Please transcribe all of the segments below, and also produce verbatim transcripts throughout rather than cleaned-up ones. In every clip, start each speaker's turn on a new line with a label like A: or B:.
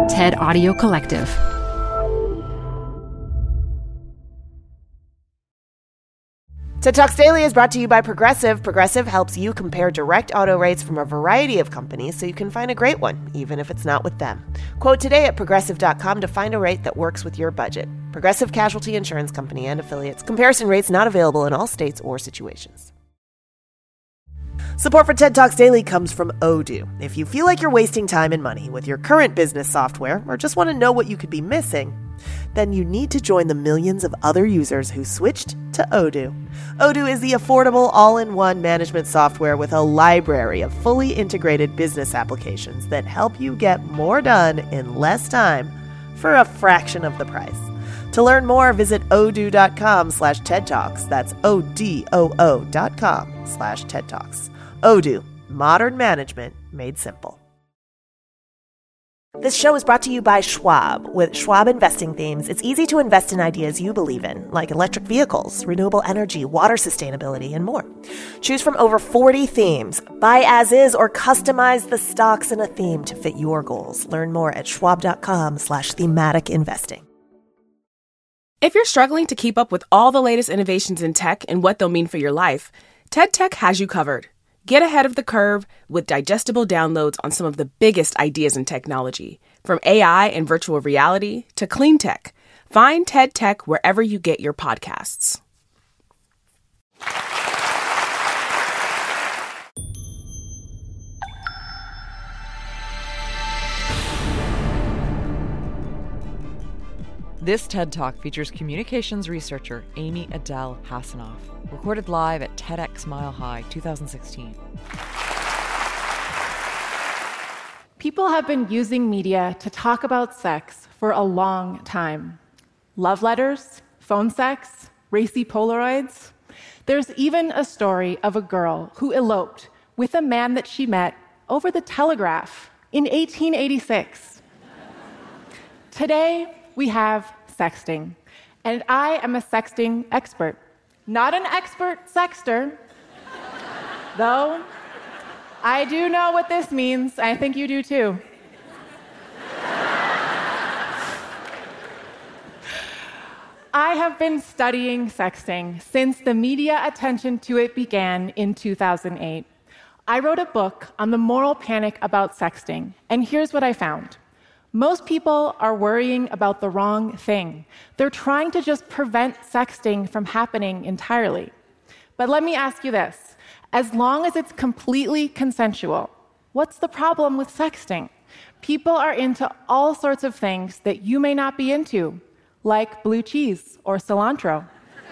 A: TED Audio Collective.
B: TED Talks Daily is brought to you by Progressive. Progressive helps you compare direct auto rates from a variety of companies so you can find a great one, even if it's not with them. Quote today at progressive dot com to find a rate that works with your budget. Progressive Casualty Insurance Company and Affiliates. Comparison rates not available in all states or situations. Support for TED Talks Daily comes from Odoo. If you feel like you're wasting time and money with your current business software or just want to know what you could be missing, then you need to join the millions of other users who switched to Odoo. Odoo is the affordable all-in-one management software with a library of fully integrated business applications that help you get more done in less time for a fraction of the price. To learn more, visit odoo.com slash TED Talks. That's O-D-O-O dot com slash TED Talks. Odoo, modern management made simple. This show is brought to you by Schwab. With Schwab investing themes, it's easy to invest in ideas you believe in, like electric vehicles, renewable energy, water sustainability, and more. Choose from over forty themes. Buy as is or customize the stocks in a theme to fit your goals. Learn more at schwab.com slash thematic investing.
C: If you're struggling to keep up with all the latest innovations in tech and what they'll mean for your life, TED Tech has you covered. Get ahead of the curve with digestible downloads on some of the biggest ideas in technology, from A I and virtual reality to clean tech. Find TED Tech wherever you get your podcasts.
D: This TED Talk features communications researcher Amy Adele Hasanoff, recorded live at TEDx Mile High twenty sixteen.
E: People have been using media to talk about sex for a long time. Love letters, phone sex, racy Polaroids. There's even a story of a girl who eloped with a man that she met over the telegraph in eighteen eighty-six. Today, we have sexting, and I am a sexting expert. Not an expert sexter, though I do know what this means. I think you do too. I have been studying sexting since the media attention to it began in two thousand eight. I wrote a book on the moral panic about sexting, and here's what I found. Most people are worrying about the wrong thing. They're trying to just prevent sexting from happening entirely. But let me ask you this. As long as it's completely consensual, what's the problem with sexting? People are into all sorts of things that you may not be into, like blue cheese or cilantro.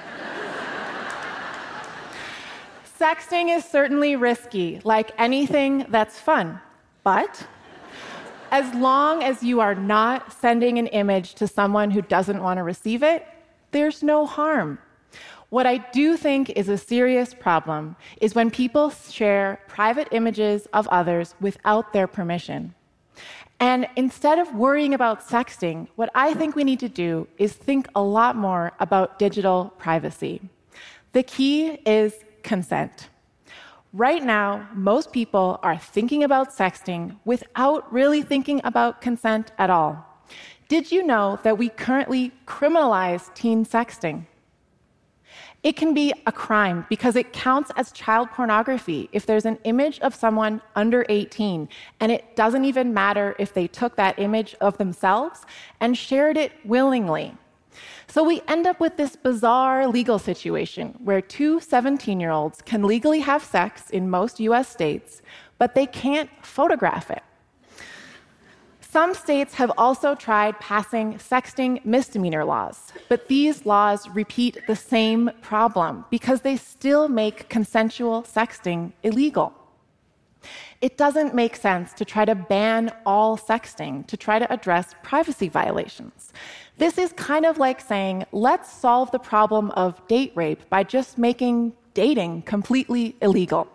E: Sexting is certainly risky, like anything that's fun. But as long as you are not sending an image to someone who doesn't want to receive it, there's no harm. What I do think is a serious problem is when people share private images of others without their permission. And instead of worrying about sexting, what I think we need to do is think a lot more about digital privacy. The key is consent. Right now, most people are thinking about sexting without really thinking about consent at all. Did you know that we currently criminalize teen sexting? It can be a crime because it counts as child pornography if there's an image of someone under eighteen, and it doesn't even matter if they took that image of themselves and shared it willingly. So we end up with this bizarre legal situation where two seventeen-year-olds can legally have sex in most U S states, but they can't photograph it. Some states have also tried passing sexting misdemeanor laws, but these laws repeat the same problem because they still make consensual sexting illegal. It doesn't make sense to try to ban all sexting to try to address privacy violations. This is kind of like saying, let's solve the problem of date rape by just making dating completely illegal.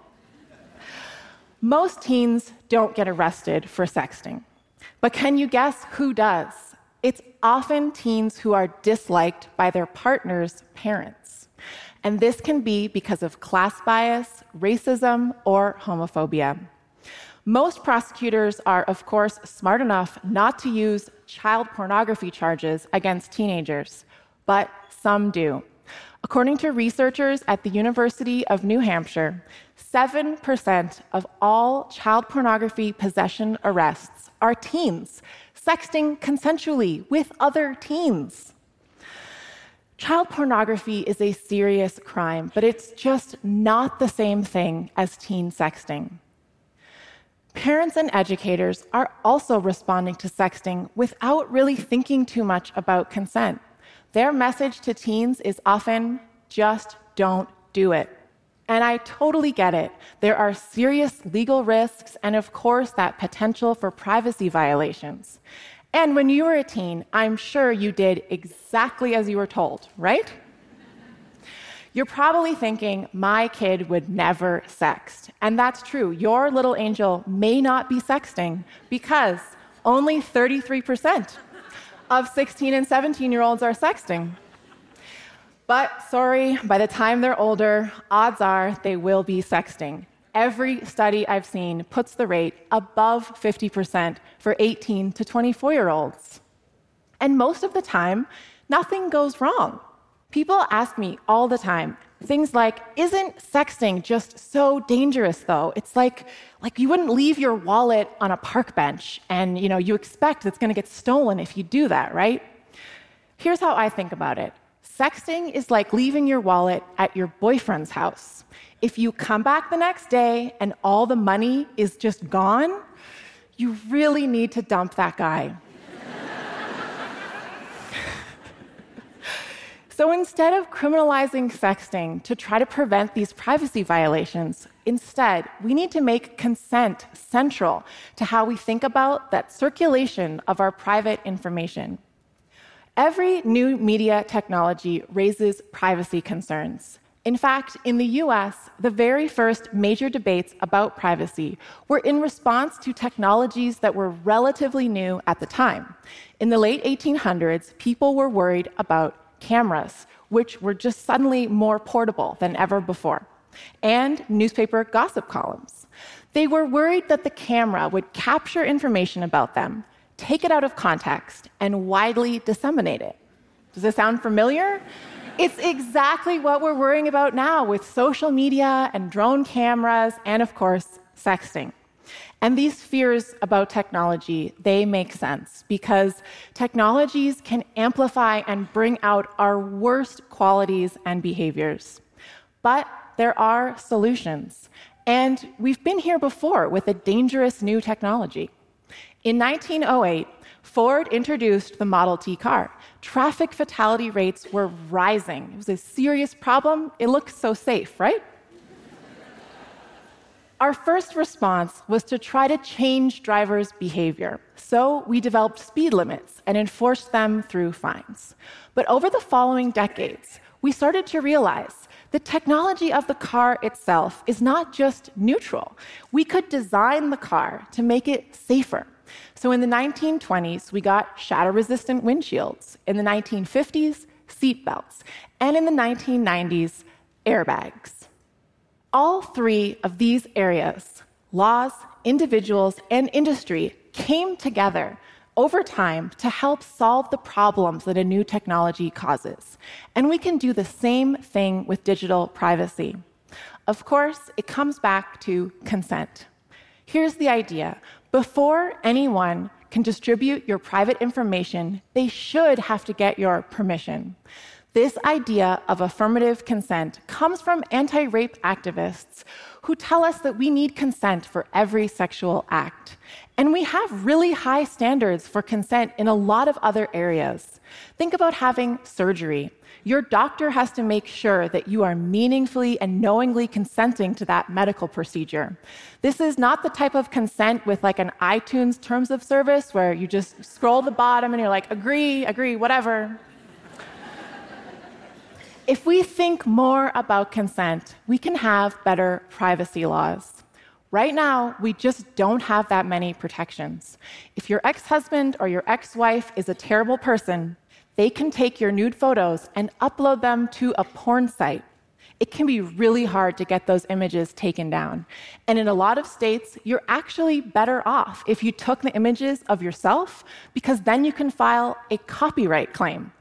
E: Most teens don't get arrested for sexting. But can you guess who does? It's often teens who are disliked by their partner's parents. And this can be because of class bias, racism, or homophobia. Most prosecutors are, of course, smart enough not to use child pornography charges against teenagers, but some do. According to researchers at the University of New Hampshire, seven percent of all child pornography possession arrests are teens, sexting consensually with other teens. Child pornography is a serious crime, but it's just not the same thing as teen sexting. Parents and educators are also responding to sexting without really thinking too much about consent. Their message to teens is often, just don't do it. And I totally get it. There are serious legal risks and, of course, that potential for privacy violations. And when you were a teen, I'm sure you did exactly as you were told, right? You're probably thinking, my kid would never sext. And that's true. Your little angel may not be sexting because only thirty-three percent of sixteen and seventeen-year-olds are sexting. But sorry, by the time they're older, odds are they will be sexting. Every study I've seen puts the rate above fifty percent for eighteen to twenty-four-year-olds. And most of the time, nothing goes wrong. People ask me all the time, things like, isn't sexting just so dangerous though? It's like, like you wouldn't leave your wallet on a park bench and you know, you expect it's gonna get stolen if you do that, right? Here's how I think about it. Sexting is like leaving your wallet at your boyfriend's house. If you come back the next day and all the money is just gone, you really need to dump that guy. So instead of criminalizing sexting to try to prevent these privacy violations, instead, we need to make consent central to how we think about that circulation of our private information. Every new media technology raises privacy concerns. In fact, in the U S, the very first major debates about privacy were in response to technologies that were relatively new at the time. In the late eighteen hundreds, people were worried about cameras, which were just suddenly more portable than ever before, and newspaper gossip columns. They were worried that the camera would capture information about them, take it out of context, and widely disseminate it. Does this sound familiar? It's exactly what we're worrying about now with social media and drone cameras and, of course, sexting. And these fears about technology, they make sense because technologies can amplify and bring out our worst qualities and behaviors. But there are solutions. And we've been here before with a dangerous new technology. In nineteen oh eight, Ford introduced the Model T car. Traffic fatality rates were rising. It was a serious problem. It looked so safe, right? Our first response was to try to change drivers' behavior. So we developed speed limits and enforced them through fines. But over the following decades, we started to realize the technology of the car itself is not just neutral. We could design the car to make it safer. So in the nineteen twenties, we got shatter-resistant windshields. In the nineteen fifties, seatbelts. And in the nineteen nineties, airbags. All three of these areas, laws, individuals, and industry, came together over time to help solve the problems that a new technology causes. And we can do the same thing with digital privacy. Of course, it comes back to consent. Here's the idea. Before anyone can distribute your private information, they should have to get your permission. This idea of affirmative consent comes from anti-rape activists who tell us that we need consent for every sexual act. And we have really high standards for consent in a lot of other areas. Think about having surgery. Your doctor has to make sure that you are meaningfully and knowingly consenting to that medical procedure. This is not the type of consent with like an iTunes terms of service where you just scroll the bottom and you're like, agree, agree, whatever. If we think more about consent, we can have better privacy laws. Right now, we just don't have that many protections. If your ex-husband or your ex-wife is a terrible person, they can take your nude photos and upload them to a porn site. it can be really hard to get those images taken down. And in a lot of states, you're actually better off if you took the images of yourself, because then you can file a copyright claim.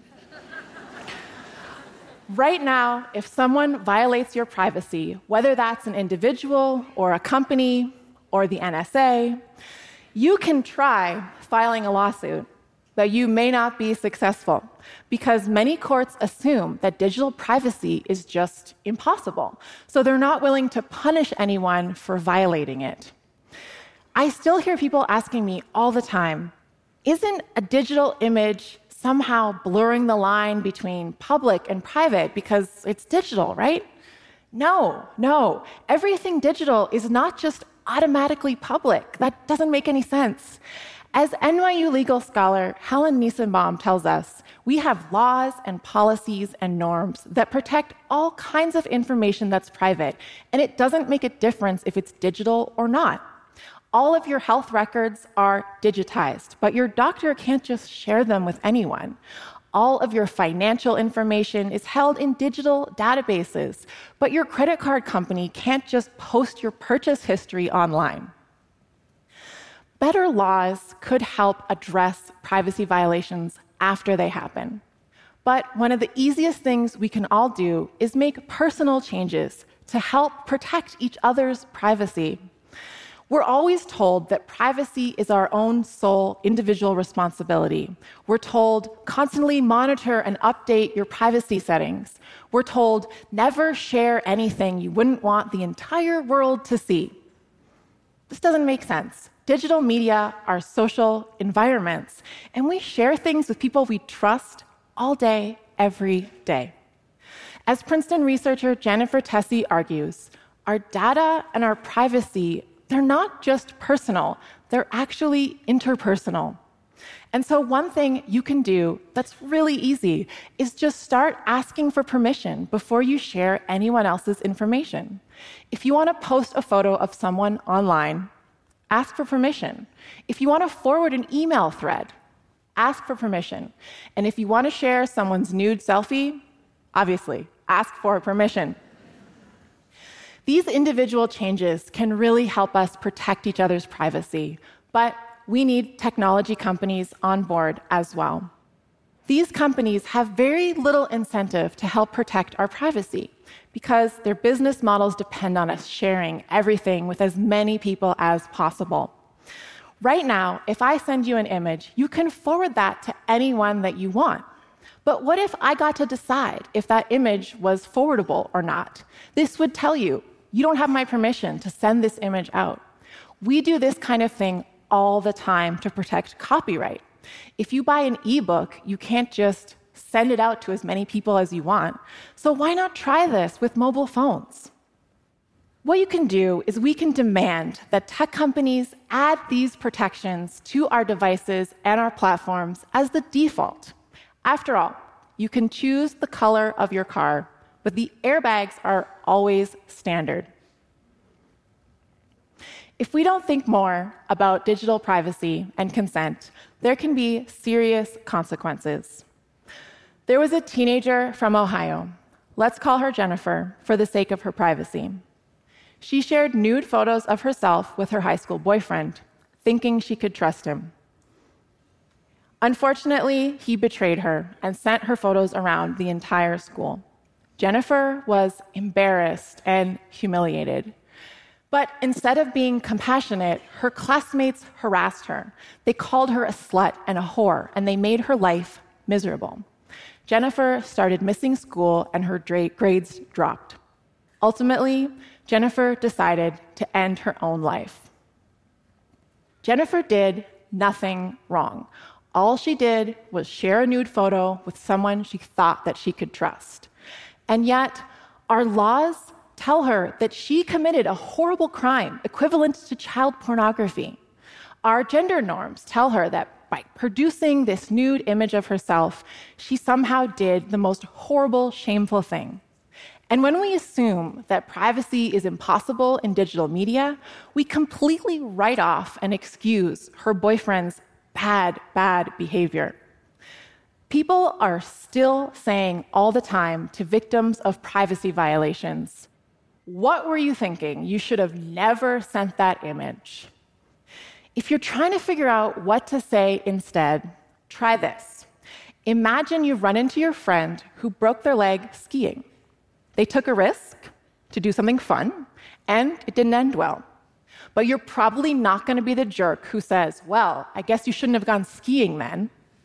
E: Right now, if someone violates your privacy, whether that's an individual or a company or the N S A, you can try filing a lawsuit, but you may not be successful because many courts assume that digital privacy is just impossible. So they're not willing to punish anyone for violating it. I still hear people asking me all the time, isn't a digital image somehow blurring the line between public and private because it's digital, right? No, no. Everything digital is not just automatically public. That doesn't make any sense. As N Y U legal scholar Helen Niesenbaum tells us, we have laws and policies and norms that protect all kinds of information that's private, and it doesn't make a difference if it's digital or not. All of your health records are digitized, but your doctor can't just share them with anyone. All of your financial information is held in digital databases, but your credit card company can't just post your purchase history online. Better laws could help address privacy violations after they happen. But one of the easiest things we can all do is make personal changes to help protect each other's privacy. We're always told that privacy is our own sole individual responsibility. We're told constantly monitor and update your privacy settings. We're told never share anything you wouldn't want the entire world to see. This doesn't make sense. Digital media are social environments, and we share things with people we trust all day, every day. As Princeton researcher Jennifer Tessey argues, our data and our privacy, they're not just personal, they're actually interpersonal. And so one thing you can do that's really easy is just start asking for permission before you share anyone else's information. If you want to post a photo of someone online, ask for permission. If you want to forward an email thread, ask for permission. And if you want to share someone's nude selfie, obviously, ask for permission. These individual changes can really help us protect each other's privacy, but we need technology companies on board as well. These companies have very little incentive to help protect our privacy because their business models depend on us sharing everything with as many people as possible. Right now, if I send you an image, you can forward that to anyone that you want. But what if I got to decide if that image was forwardable or not? This would tell you, you don't have my permission to send this image out. We do this kind of thing all the time to protect copyright. If you buy an ebook, you can't just send it out to as many people as you want. So why not try this with mobile phones? What you can do is we can demand that tech companies add these protections to our devices and our platforms as the default. After all, you can choose the color of your car, but the airbags are always standard. If we don't think more about digital privacy and consent, there can be serious consequences. There was a teenager from Ohio. Let's call her Jennifer for the sake of her privacy. She shared nude photos of herself with her high school boyfriend, thinking she could trust him. Unfortunately, he betrayed her and sent her photos around the entire school. Jennifer was embarrassed and humiliated. But instead of being compassionate, her classmates harassed her. They called her a slut and a whore, and they made her life miserable. Jennifer started missing school, and her grades dropped. Ultimately, Jennifer decided to end her own life. Jennifer did nothing wrong. All she did was share a nude photo with someone she thought that she could trust. And yet, our laws tell her that she committed a horrible crime equivalent to child pornography. Our gender norms tell her that by producing this nude image of herself, she somehow did the most horrible, shameful thing. And when we assume that privacy is impossible in digital media, we completely write off and excuse her boyfriend's bad, bad behavior. People are still saying all the time to victims of privacy violations, "What were you thinking? You should have never sent that image." If you're trying to figure out what to say instead, try this. Imagine you've run into your friend who broke their leg skiing. They took a risk to do something fun, and it didn't end well. But you're probably not going to be the jerk who says, "Well, I guess you shouldn't have gone skiing then."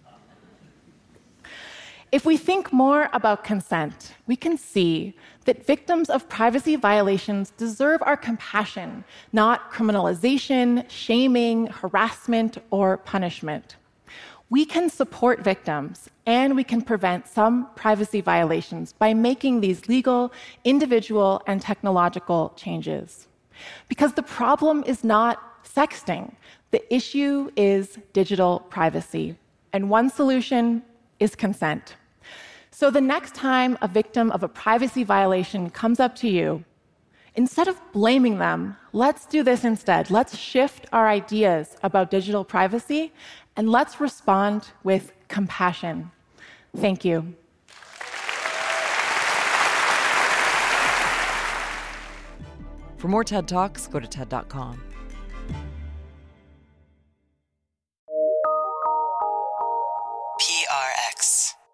E: If we think more about consent, we can see that victims of privacy violations deserve our compassion, not criminalization, shaming, harassment, or punishment. We can support victims, and we can prevent some privacy violations by making these legal, individual, and technological changes. Because the problem is not sexting. The issue is digital privacy. And one solution is consent. So the next time a victim of a privacy violation comes up to you, instead of blaming them, let's do this instead. Let's shift our ideas about digital privacy, and let's respond with compassion. Thank you.
D: For more TED Talks, go to TED dot com.
A: P R X.